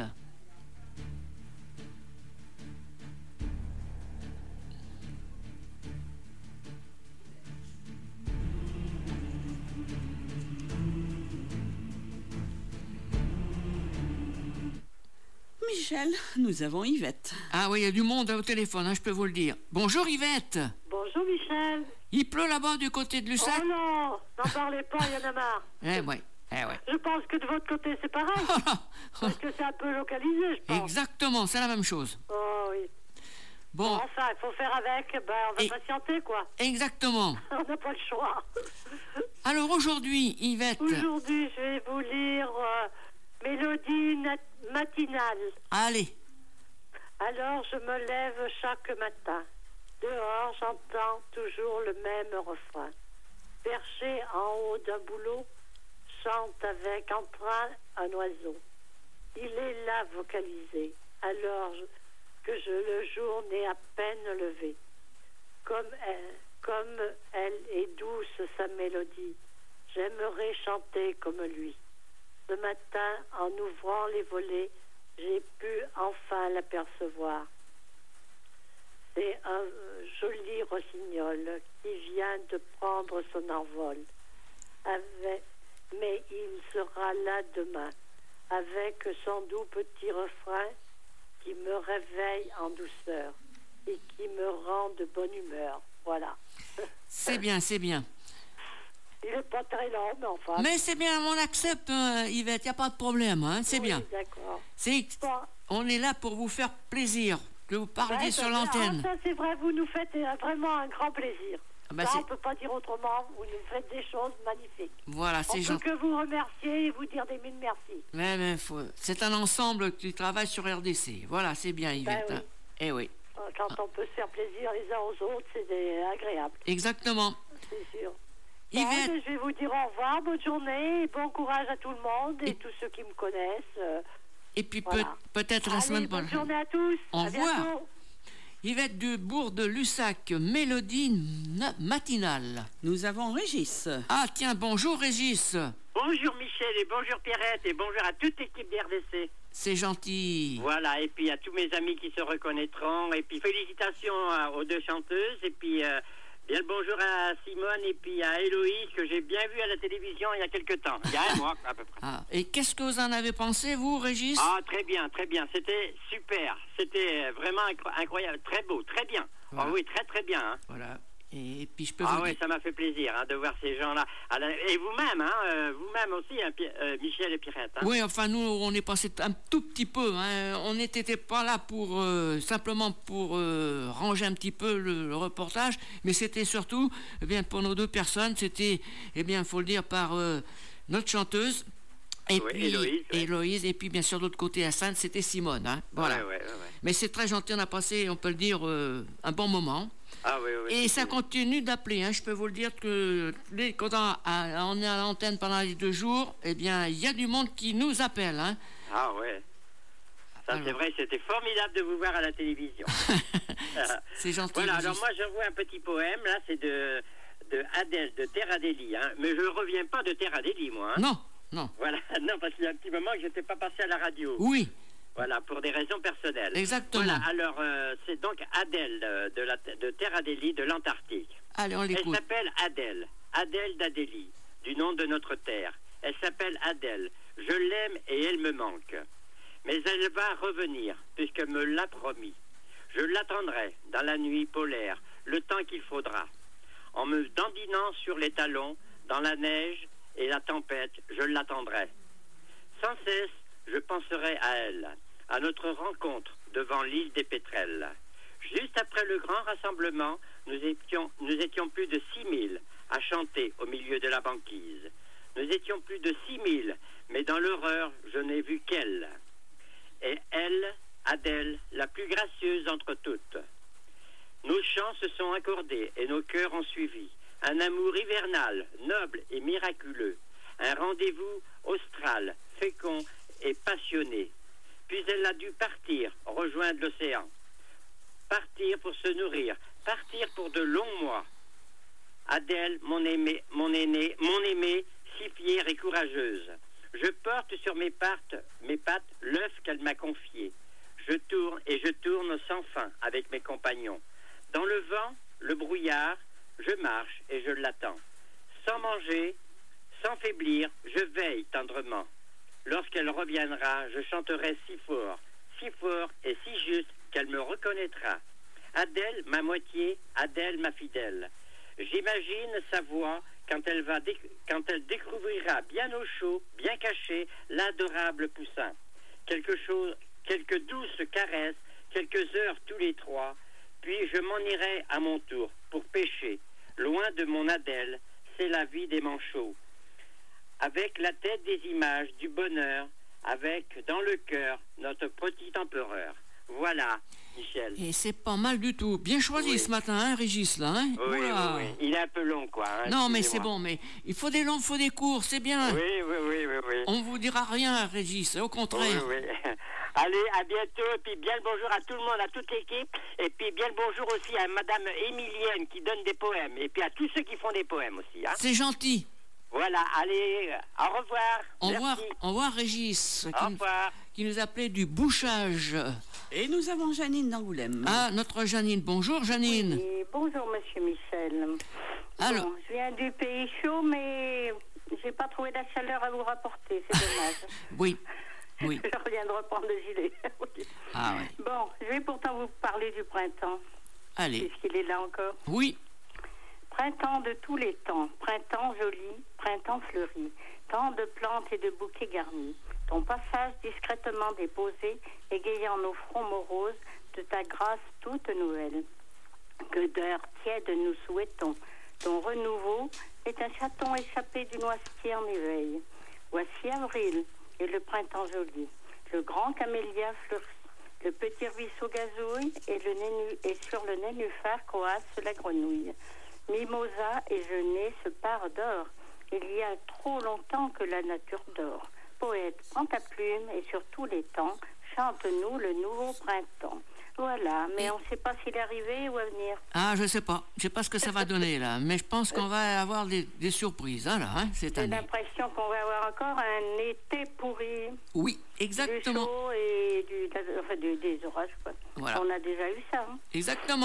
Speaker 2: Michel, nous avons Yvette.
Speaker 1: Ah oui, il y a du monde au téléphone, hein, je peux vous le dire. Bonjour Yvette.
Speaker 13: Bonjour Michel.
Speaker 1: Il pleut là-bas du côté de Lussac.
Speaker 13: Oh non, n'en parlez pas, il y en a marre.
Speaker 1: Eh ouais.
Speaker 13: Je pense que de votre côté c'est pareil. Parce que c'est un peu localisé, je pense.
Speaker 1: Exactement, c'est la même chose.
Speaker 13: Oh oui.
Speaker 1: Bon.
Speaker 13: Enfin, il faut faire avec, on va patienter quoi.
Speaker 1: Exactement.
Speaker 13: On n'a pas le choix.
Speaker 1: Alors aujourd'hui, Yvette.
Speaker 13: Aujourd'hui, je vais vous lire Mélodie matinale.
Speaker 1: Allez.
Speaker 13: Alors je me lève chaque matin. Dehors, j'entends toujours le même refrain. Perché en haut d'un bouleau, chante avec entrain un oiseau. Il est là vocalisé, alors que le jour n'est à peine levé. Comme elle est douce sa mélodie, j'aimerais chanter comme lui. Ce matin, en ouvrant les volets, j'ai pu enfin l'apercevoir. C'est un joli rossignol qui vient de prendre son envol. Mais il sera là demain, avec son doux petit refrain qui me réveille en douceur et qui me rend de bonne humeur. Voilà.
Speaker 1: C'est bien, c'est bien.
Speaker 13: Il n'est pas très long, mais enfin...
Speaker 1: Mais c'est bien, on accepte, Yvette, il n'y a pas de problème, hein, c'est bien.
Speaker 13: D'accord.
Speaker 1: On est là pour vous faire plaisir, que vous parliez sur l'antenne.
Speaker 13: Ça, c'est vrai, vous nous faites vraiment un grand plaisir.
Speaker 1: Bah
Speaker 13: ça, on ne peut pas dire autrement, vous nous faites des choses magnifiques.
Speaker 1: Voilà, c'est gentil.
Speaker 13: On peut que vous remercier et vous dire des mille merci.
Speaker 1: Mais c'est un ensemble qui travaille sur RDC. Voilà, c'est bien, Yvette.
Speaker 13: Oui.
Speaker 1: Eh oui.
Speaker 13: Quand on peut se faire plaisir les uns aux autres, c'est agréable.
Speaker 1: Exactement.
Speaker 13: C'est sûr.
Speaker 1: Yvette.
Speaker 13: Je vais vous dire au revoir, bonne journée, et bon courage à tout le monde et tous ceux qui me connaissent.
Speaker 1: Et puis
Speaker 13: voilà.
Speaker 1: peut-être la semaine prochaine.
Speaker 13: Bonne journée à tous.
Speaker 1: Au revoir. Yvette du bourg de Lussac, Mélodie matinale.
Speaker 2: Nous avons Régis.
Speaker 1: Ah tiens, bonjour Régis.
Speaker 14: Bonjour Michel et bonjour Pierrette et bonjour à toute l'équipe d'RDC.
Speaker 1: C'est gentil.
Speaker 14: Voilà, et puis à tous mes amis qui se reconnaîtront. Et puis félicitations aux deux chanteuses. Et puis bien le bonjour à Simone et puis à Héloïse que j'ai bien vu à la télévision il y a quelques temps. Il y a un mois à peu près.
Speaker 1: Ah, et qu'est-ce que vous en avez pensé, vous, Régis?
Speaker 14: Ah, très bien, très bien. C'était super. C'était vraiment incroyable. Très beau, très bien.
Speaker 1: Voilà.
Speaker 14: Oh oui, très très bien. Hein.
Speaker 1: Voilà. Et puis je peux
Speaker 14: Ah
Speaker 1: vous
Speaker 14: oui,
Speaker 1: dire...
Speaker 14: ça m'a fait plaisir de voir ces gens-là. Et vous-même, vous-même aussi, Michel et Pierrette.
Speaker 1: Oui, enfin nous, on est passé un tout petit peu. On n'était pas là pour simplement pour ranger un petit peu le reportage, mais c'était surtout, pour nos deux personnes, c'était, faut le dire, par notre chanteuse. Et puis Héloïse, et puis bien sûr de l'autre côté à Sainte, c'était Simone. Voilà.
Speaker 14: Ouais.
Speaker 1: Mais c'est très gentil, on a passé, on peut le dire, un bon moment.
Speaker 14: Ah oui.
Speaker 1: Et ça continue d'appeler. Je peux vous le dire que quand on est à l'antenne pendant les 2 jours, il y a du monde qui nous appelle.
Speaker 14: Ah ouais. Ça, c'est vrai, c'était formidable de vous voir à la télévision.
Speaker 1: C'est gentil.
Speaker 14: Voilà, alors moi, j'envoie un petit poème. Là, c'est de Adèle, de Terre Adélie. Mais je ne reviens pas de Terre Adélie, moi.
Speaker 1: Non.
Speaker 14: Voilà, non, parce qu'il y a un petit moment que je n'étais pas passé à la radio.
Speaker 1: Oui.
Speaker 14: Voilà, pour des raisons personnelles.
Speaker 1: Exactement.
Speaker 14: Voilà, alors, c'est donc Adèle de Terre Adélie de l'Antarctique.
Speaker 1: Allez, on l'écoute.
Speaker 14: Elle s'appelle Adèle d'Adélie, du nom de notre terre. Elle s'appelle Adèle. Je l'aime et elle me manque. Mais elle va revenir, puisqu'elle me l'a promis. Je l'attendrai dans la nuit polaire, le temps qu'il faudra. En me dandinant sur les talons, dans la neige et la tempête, je l'attendrai. Sans cesse, je penserai à elle, à notre rencontre devant l'île des Pétrels. Juste après le grand rassemblement, nous étions plus de 6000 à chanter au milieu de la banquise. Nous étions plus de 6000, mais dans l'horreur, je n'ai vu qu'elle. Et elle, Adèle, la plus gracieuse entre toutes. Nos chants se sont accordés et nos cœurs ont suivi. Un amour hivernal, noble et miraculeux. Un rendez-vous austral, fécond et passionné. Puis elle a dû partir, rejoindre l'océan. Partir pour se nourrir, partir pour de longs mois. Adèle, mon aimée, si fière et courageuse. Je porte sur mes pattes l'œuf qu'elle m'a confié. Je tourne sans fin avec mes compagnons. Dans le vent, le brouillard, je marche et je l'attends. Sans manger, sans faiblir, je veille tendrement. Lorsqu'elle reviendra, je chanterai si fort et si juste qu'elle me reconnaîtra. Adèle, ma moitié, Adèle, ma fidèle. J'imagine sa voix quand elle découvrira bien au chaud, bien caché, l'adorable poussin. Quelques douces caresses, quelques heures tous les 3, puis je m'en irai à mon tour pour pêcher. Loin de mon Adèle, c'est la vie des manchots. Avec la tête des images du bonheur, avec dans le cœur notre petit empereur. Voilà, Michel.
Speaker 1: Et c'est pas mal du tout. Bien choisi ce matin, Régis, là.
Speaker 14: Oui. Il est un peu long, quoi.
Speaker 1: Non, mais c'est bon, mais il faut des longs, il faut des courts, c'est bien.
Speaker 14: Oui.
Speaker 1: On vous dira rien, Régis, au contraire.
Speaker 14: Oui. Allez, à bientôt, et puis bien le bonjour à tout le monde, à toute l'équipe, et puis bien le bonjour aussi à Madame Émilienne qui donne des poèmes, et puis à tous ceux qui font des poèmes aussi.
Speaker 1: C'est gentil.
Speaker 14: Voilà, allez, au revoir.
Speaker 1: Au revoir, Régis, qui nous appelait du bouchage.
Speaker 2: Et nous avons Janine d'Angoulême.
Speaker 1: Ah, notre Janine. Bonjour, Janine.
Speaker 15: Oui, bonjour, monsieur Michel.
Speaker 1: Alors.
Speaker 15: Bon, je viens du pays chaud, mais j'ai pas trouvé la chaleur à vous rapporter, c'est dommage.
Speaker 1: Oui.
Speaker 15: Je reviens de reprendre le gilet.
Speaker 1: Ah oui.
Speaker 15: Bon, je vais pourtant vous parler du printemps.
Speaker 1: Allez.
Speaker 15: Puisqu'il est là encore.
Speaker 1: Oui.
Speaker 15: Printemps de tous les temps, printemps joli, printemps fleuri, tant de plantes et de bouquets garnis. Ton passage discrètement déposé, égayant nos fronts moroses de ta grâce toute nouvelle. Que d'heures tièdes nous souhaitons. Ton renouveau est un chaton échappé du noisetier en éveil. Voici avril et le printemps joli. Le grand camélia fleurit. Le petit ruisseau gazouille et sur le nénuphar croasse la grenouille. Mimosa et genêt se parent d'or. Il y a trop longtemps que la nature dort. Poète, prends ta plume et sur tous les temps, chante-nous le nouveau printemps. Voilà, mais on ne sait pas s'il est arrivé ou à venir.
Speaker 1: Ah, je sais pas. Je sais pas ce que ça va donner, là. Mais je pense qu'on va avoir des surprises, cette année.
Speaker 15: J'ai l'impression qu'on va avoir encore un été pourri.
Speaker 1: Oui, exactement.
Speaker 15: Du chaud et des orages, quoi.
Speaker 1: Voilà.
Speaker 15: On a déjà eu ça.
Speaker 1: Exactement.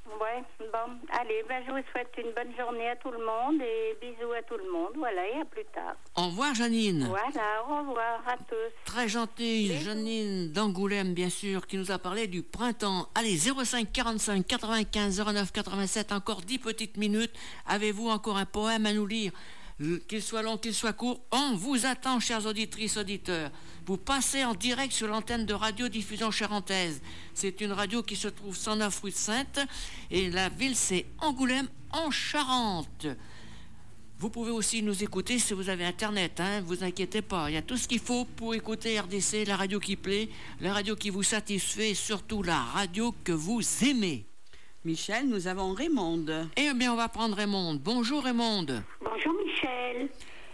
Speaker 15: Ouais, bon, allez, je vous souhaite une bonne journée à tout le monde et bisous à tout le monde. Voilà, et à plus tard.
Speaker 1: Au revoir, Janine.
Speaker 15: Voilà, au revoir à tous.
Speaker 1: Très gentille, Janine d'Angoulême, bien sûr, qui nous a parlé du printemps. Allez, 05 45 95 09 87, encore 10 petites minutes. Avez-vous encore un poème à nous lire? Qu'il soit long, qu'il soit court, on vous attend, chères auditrices, auditeurs. Vous passez en direct sur l'antenne de Radio-Diffusion Charentaise. C'est une radio qui se trouve 109 rue de Sainte et la ville c'est Angoulême en Charente. Vous pouvez aussi nous écouter si vous avez internet, hein, vous inquiétez pas, il y a tout ce qu'il faut pour écouter RDC, la radio qui plaît, la radio qui vous satisfait et surtout la radio que vous aimez.
Speaker 2: Michel, nous avons Raymonde.
Speaker 1: Eh bien, on va prendre Raymonde. Bonjour Raymonde.
Speaker 16: Bonjour Michel.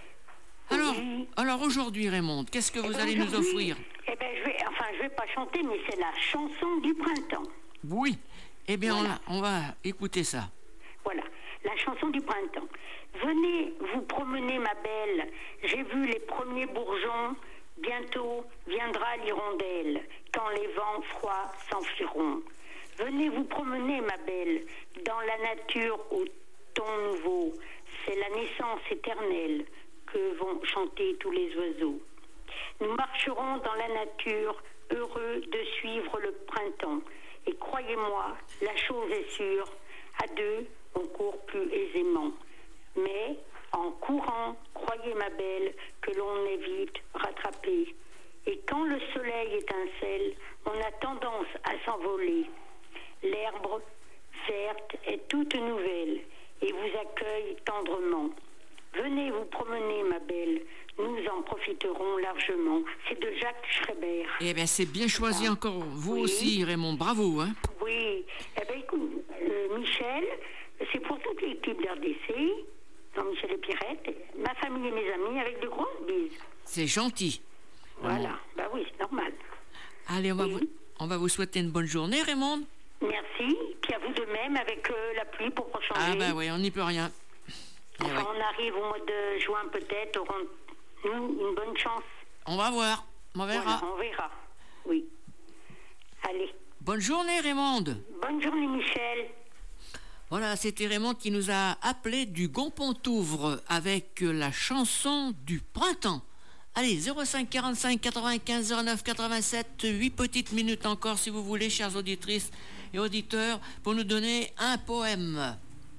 Speaker 1: Alors aujourd'hui Raymonde, qu'est-ce que vous allez nous offrir?
Speaker 16: Eh bien, je vais pas chanter, mais c'est la chanson du printemps.
Speaker 1: Oui. Eh bien,
Speaker 16: voilà.
Speaker 1: on va écouter ça.
Speaker 16: Voilà, la chanson du printemps. Venez vous promener, ma belle. J'ai vu les premiers bourgeons. Bientôt viendra l'hirondelle, quand les vents froids s'enfuiront. Venez vous promener, ma belle, dans la nature au ton nouveau. C'est la naissance éternelle que vont chanter tous les oiseaux. Nous marcherons dans la nature, heureux de suivre le printemps. Et croyez-moi, la chose est sûre, à deux, on court plus aisément. Mais, en courant, croyez, ma belle, que l'on est vite rattrapé. Et quand le soleil étincelle, on a tendance à s'envoler. L'herbe verte est toute nouvelle et vous accueille tendrement. Venez vous promener, ma belle, nous en profiterons largement. C'est de Jacques Schreiber.
Speaker 1: Eh bien, c'est bien choisi encore. Vous aussi, Raymond, bravo. Hein.
Speaker 16: Oui. Eh bien, écoute, Michel, c'est pour toute l'équipe d'RDC, Jean-Michel et Pierrette, ma famille et mes amis, avec de grosses bises.
Speaker 1: C'est gentil.
Speaker 16: Voilà. Bah oui, c'est normal.
Speaker 1: Allez, on va vous souhaiter une bonne journée, Raymond.
Speaker 16: Merci. Puis à vous de même avec la pluie pour pas changer.
Speaker 1: Ah bah oui, on n'y peut rien.
Speaker 16: Enfin, on arrive au mois de juin peut-être, aurons-nous une bonne chance.
Speaker 1: On va voir, on verra.
Speaker 16: Voilà, on verra, oui. Allez.
Speaker 1: Bonne journée, Raymond.
Speaker 16: Bonne journée, Michel.
Speaker 1: Voilà, c'était Raymond qui nous a appelé du Gonpontouvre avec la chanson du printemps. Allez, 05 45 95 09 87, 8 petites minutes encore si vous voulez, chères auditrices et auditeurs, pour nous donner un poème.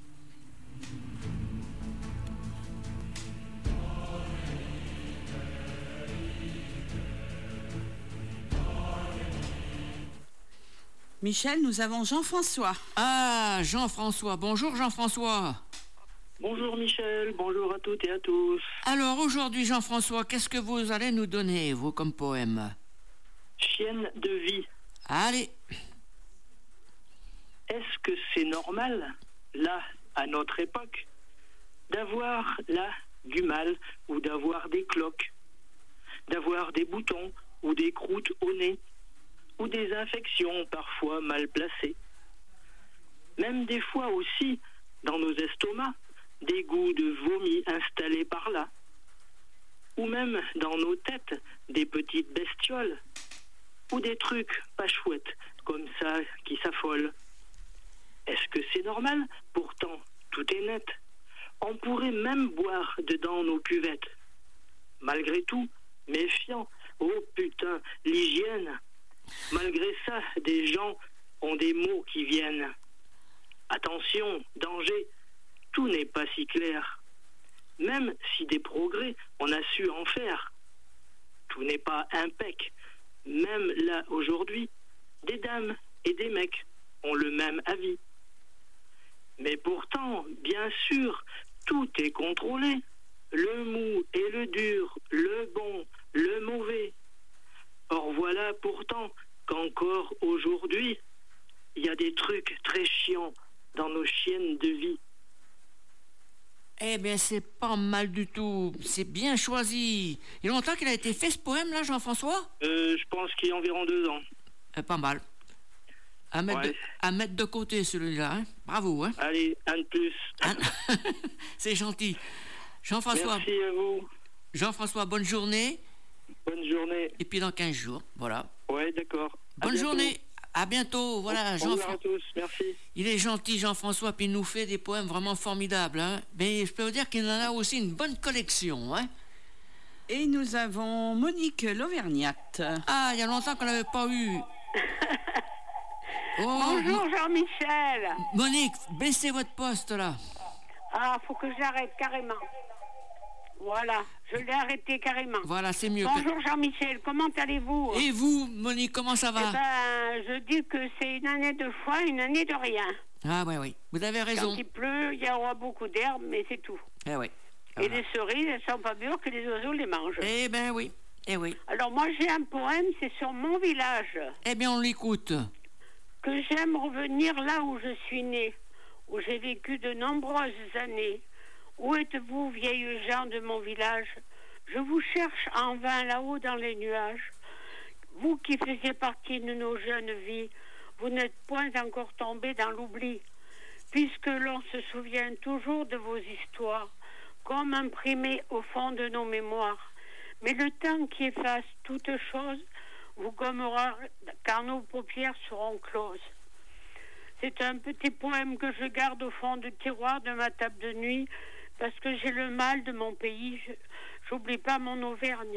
Speaker 2: Michel, nous avons Jean-François.
Speaker 1: Ah, Jean-François. Bonjour Jean-François.
Speaker 17: Bonjour Michel, bonjour à toutes et à tous.
Speaker 1: Alors aujourd'hui Jean-François, qu'est-ce que vous allez nous donner, vous, comme poème?
Speaker 17: Chienne de vie.
Speaker 1: Allez.
Speaker 17: Est-ce que c'est normal, là, à notre époque, d'avoir là du mal ou d'avoir des cloques, d'avoir des boutons ou des croûtes au nez, ou des infections parfois mal placées. Même des fois aussi, dans nos estomacs, des goûts de vomi installés par là. Ou même dans nos têtes, des petites bestioles. Ou des trucs pas chouettes, comme ça, qui s'affolent. Est-ce que c'est normal? Pourtant, tout est net. On pourrait même boire dedans nos cuvettes. Malgré tout, méfiant. Oh putain, l'hygiène. Malgré ça, des gens ont des mots qui viennent. Attention, danger, tout n'est pas si clair. Même si des progrès, on a su en faire. Tout n'est pas impec. Même là, aujourd'hui, des dames et des mecs ont le même avis. Mais pourtant, bien sûr, tout est contrôlé. Le mou et le dur, le bon, le mauvais. Or voilà pourtant qu'encore aujourd'hui, il y a des trucs très chiants dans nos chiennes de vie.
Speaker 1: Eh bien, c'est pas mal du tout. C'est bien choisi. Il y a longtemps qu'il a été fait, ce poème-là, Jean-François?
Speaker 17: Je pense qu'il y a environ 2 ans.
Speaker 1: Pas mal. À mettre de côté, celui-là. Hein? Bravo. Hein?
Speaker 17: Allez, un de plus.
Speaker 1: C'est gentil. Jean-François.
Speaker 17: Merci à vous.
Speaker 1: Jean-François, bonne journée.
Speaker 17: Bonne journée.
Speaker 1: Et puis dans 15 jours, voilà.
Speaker 17: Ouais, d'accord.
Speaker 1: Bonne journée. À bientôt. Voilà,
Speaker 17: Bonjour à tous, merci.
Speaker 1: Il est gentil, Jean-François, puis il nous fait des poèmes vraiment formidables. Hein. Mais je peux vous dire qu'il en a aussi une bonne collection. Hein.
Speaker 2: Et nous avons Monique l'Auvergnate.
Speaker 1: Ah, il y a longtemps qu'on n'avait pas eu.
Speaker 18: Bonjour Jean-Michel.
Speaker 1: Monique, baissez votre poste là.
Speaker 18: Ah, faut que je l'arrête carrément. Voilà, je l'ai arrêté carrément.
Speaker 1: Voilà, c'est mieux.
Speaker 18: Bonjour Jean-Michel, comment allez-vous?
Speaker 1: Et vous, Monique, comment ça va?
Speaker 18: Eh ben, je dis que c'est une année de foi, une année de rien.
Speaker 1: Ah oui, vous avez raison.
Speaker 18: Quand il pleut, il y aura beaucoup d'herbes, mais c'est tout.
Speaker 1: Eh oui.
Speaker 18: Et les cerises, elles sont pas mûres que les oiseaux les mangent.
Speaker 1: Eh ben oui, eh oui.
Speaker 18: Alors moi j'ai un poème, c'est sur mon village.
Speaker 1: Eh bien on l'écoute.
Speaker 18: Que j'aime revenir là où je suis née, où j'ai vécu de nombreuses années. Où êtes-vous, vieilles gens de mon village? Je vous cherche en vain là-haut dans les nuages. Vous qui faisiez partie de nos jeunes vies, vous n'êtes point encore tombés dans l'oubli, puisque l'on se souvient toujours de vos histoires, comme imprimées au fond de nos mémoires. Mais le temps qui efface toute chose vous gommera, car nos paupières seront closes. C'est un petit poème que je garde au fond du tiroir de ma table de nuit, parce que j'ai le mal de mon pays. J'oublie pas mon Auvergne.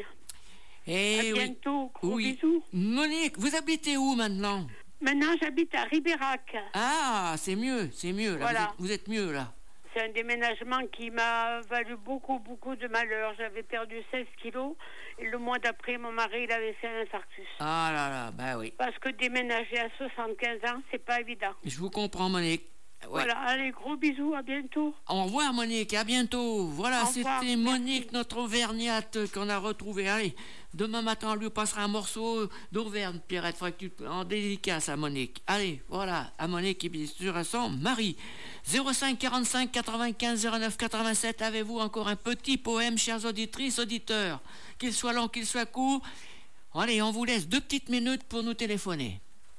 Speaker 1: Et
Speaker 18: à bientôt, gros bisous.
Speaker 1: Monique, vous habitez où maintenant?
Speaker 18: Maintenant, j'habite à Ribérac.
Speaker 1: Ah, c'est mieux, là.
Speaker 18: Voilà.
Speaker 1: Vous êtes mieux, là.
Speaker 18: C'est un déménagement qui m'a valu beaucoup de malheur. J'avais perdu 16 kilos et le mois d'après, mon mari, il avait fait un infarctus.
Speaker 1: Ah là là, ben oui.
Speaker 18: Parce que déménager à 75 ans, c'est pas évident.
Speaker 1: Je vous comprends, Monique. Ouais.
Speaker 18: Voilà, allez, gros bisous, à bientôt.
Speaker 1: Au revoir, Monique, à bientôt. Voilà, c'était Monique,
Speaker 18: merci.
Speaker 1: notre Auvergnate qu'on a retrouvée. Allez, demain matin, on lui passera un morceau d'Auvergne, Pierrette, en dédicace à Monique. Allez, voilà, à Monique et bien sûr à son mari. 05 45 95 09 87, avez-vous encore un petit poème, chères auditrices, auditeurs? Qu'il soit long, qu'il soit court. Allez, on vous laisse 2 petites minutes pour nous téléphoner.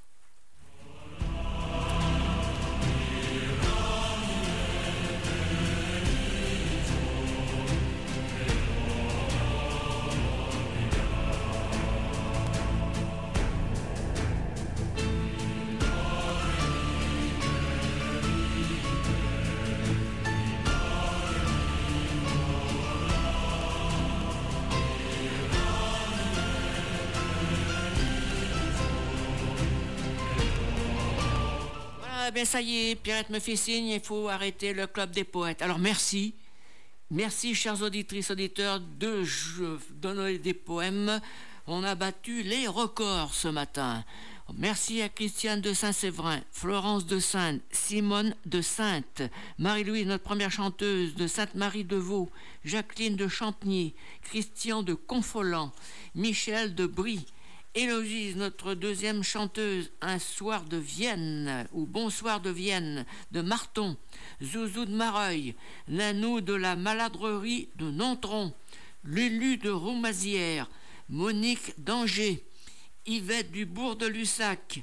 Speaker 1: Ben ça y est, Pierrette me fait signe, il faut arrêter le club des poètes. Alors merci, chères auditrices, auditeurs, de donner des poèmes. On a battu les records ce matin. Merci à Christiane de Saint-Séverin, Florence de Sainte, Simone de Sainte, Marie-Louise, notre première chanteuse, de Sainte-Marie-de-Vaux, Jacqueline de Champigny, Christian de Confolens, Michel de Brie, Héloïse, notre deuxième chanteuse, Un soir de Vienne, ou Bonsoir de Vienne, de Marton, Zouzou de Mareuil, Nanou de la Maladrerie de Nontron, Lulu de Roumazières, Monique d'Angers, Yvette du Bourg de Lussac,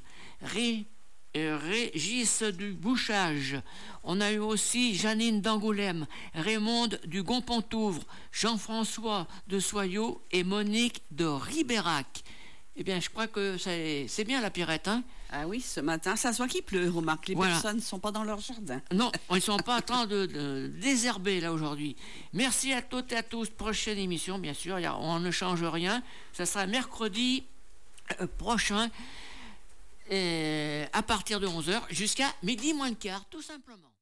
Speaker 1: Régis du Bouchage. On a eu aussi Janine d'Angoulême, Raymond du Gonpontouvre, Jean-François de Soyaux et Monique de Ribérac. Eh bien, je crois que c'est bien la Pierrette, hein?
Speaker 2: Ah oui, ce matin, ça se voit qu'il pleut, remarque. Les personnes ne sont pas dans leur jardin.
Speaker 1: Non, ils ne sont pas en train de désherber, là, aujourd'hui. Merci à toutes et à tous. Prochaine émission, bien sûr, on ne change rien. Ça sera mercredi prochain, à partir de 11h, jusqu'à midi moins le quart, tout simplement.